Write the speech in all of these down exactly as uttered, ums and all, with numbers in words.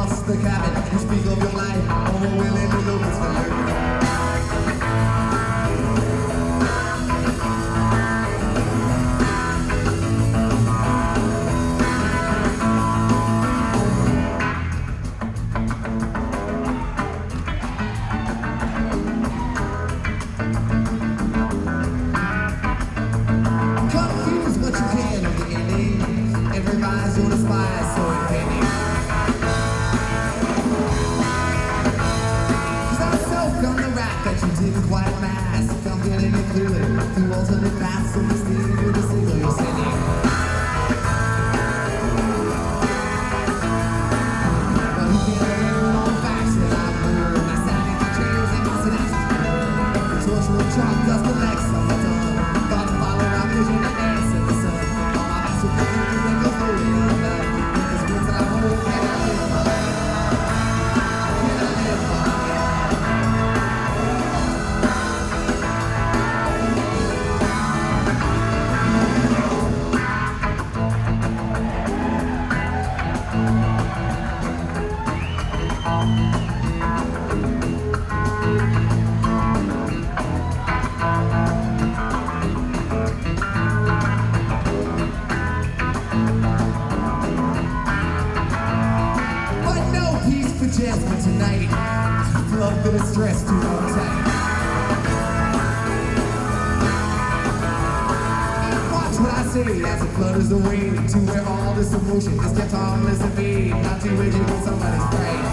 bust the cabin. You speak of your life, oh, we're willing to look for you. Didn't quite mask, I'm getting it clearly through alternate paths, so this thing you're the signal you're sending. But who can learn all the facts that I've learned? I sat in the chairs and my synapses. The torture of chalk dust collects on the tongue. Thoughts follow my vision and dance in the sun. All my best will come through and go holding on the this words that I hold, can I live my life? Can I live my life? But tonight, love bit of stress too long tight. Watch what I say as it flutters away to where all this emotion is kept harmless and made. Not too rigid when somebody's praying.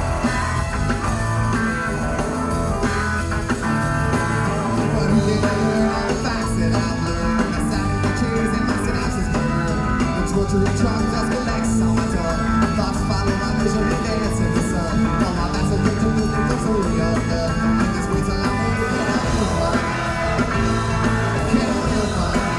But who can learn all the facts that I've learned? I sat in the chairs and my synapses burn. The torture of chalk dust collects on my tongue. Thoughts follow my vision and dance in the sun. All my backs are built to move the totally up there. And this way till I'm over and I'm over. Can't live my life.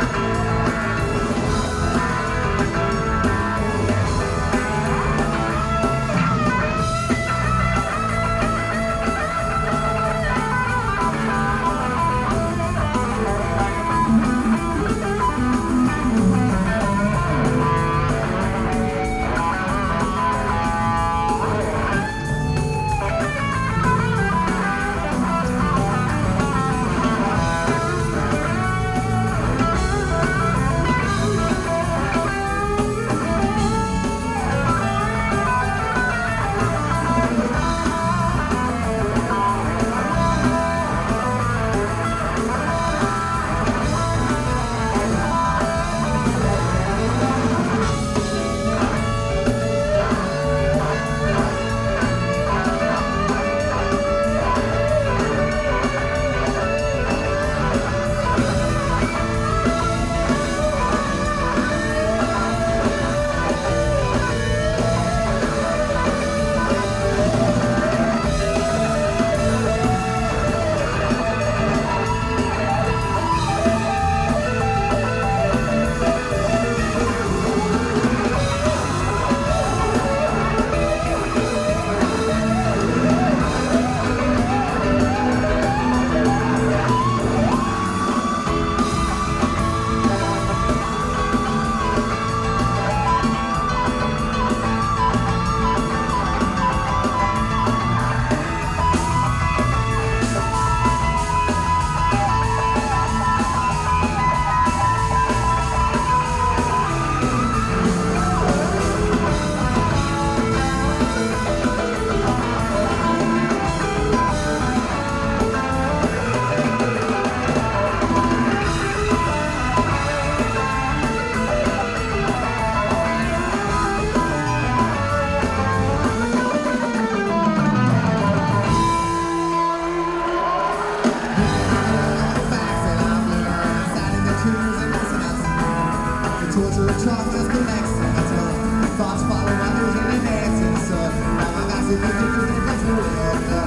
Torture of chalk just connects on my tongue. Thoughts follow my vision and dance in the sun. All my massive pictures and control of